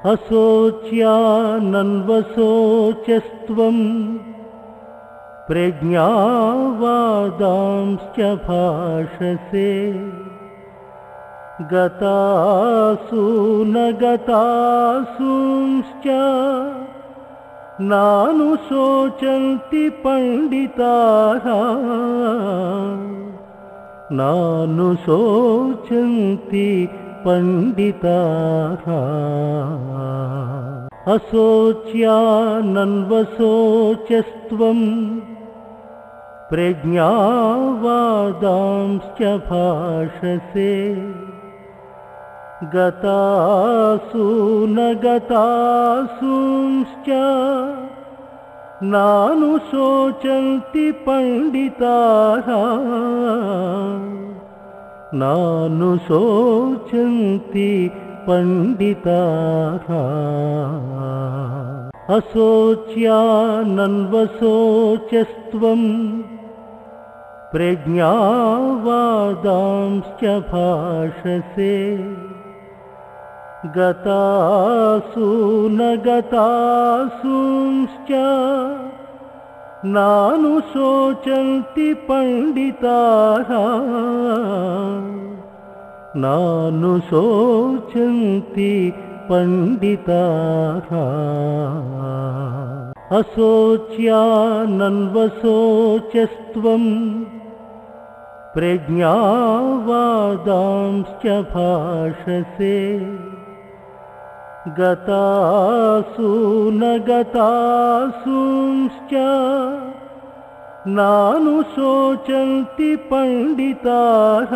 अशोच्यानन्वशोचस्त्वं प्रज्ञावादांश्च भाषसे गतासु न गतासूंश्च नानुशोचन्ति पण्डिताः नानुशोचन्ति पण्डिताः। अशोच्यानन्वशोचस्त्वं प्रज्ञावादांश्च भाषसे गतासु न गतासूंश्च नानुशोचन्ति पण्डिताः नानुशोचन्ति पण्डिताः। अशोच्यानन्वशोचस्त्वं प्रज्ञावादांश्च भाषसे गतासु न गतासूंश्च नानुशोचन्ति पण्डिताः नानुशोचन्ति पण्डिताः। अशोच्यानन्वशोचस्त्वं प्रज्ञावादांश्च भाषसे गतासु न गतासूंश्च नानुशोचन्ति पण्डिताः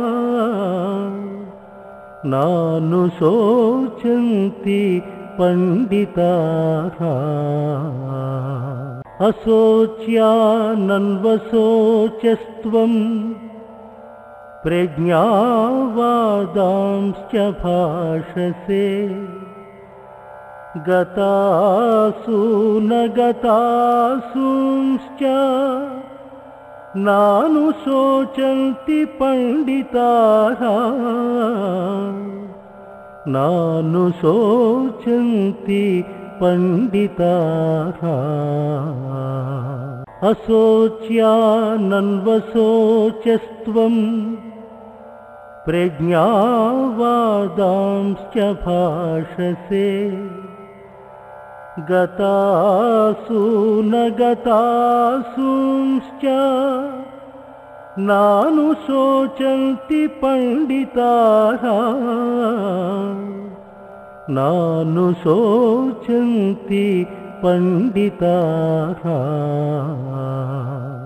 नानुशोचन्ति पण्डिताः। अशोच्यानन्वशोचस्त्वं प्रज्ञावादांश्च भाषसे गतासु न गतासूंश्च नानुशोचन्ति पण्डिताः नानुशोचन्ति पण्डिताः। अशोच्यानन्वशोचस्त्वं प्रज्ञावादांश्च भाषसे गतासु न गतासूंश्च नानुशोचन्ति पण्डिताः नानुशोचन्ति पण्डिताः। अशोच्यानन्वशोचस्त्वं प्रज्ञावादांश्च भाषसे गतासु न गतासूंश्च नानुशोचन्ति पण्डिताः। अशोच्यानन्वशोचस्त्वं प्रज्ञावादांश्च भाषसे गतासु न गतासूंश्च नानुशोचन्ति पण्डिताः नानुशोचन्ति पण्डिताः।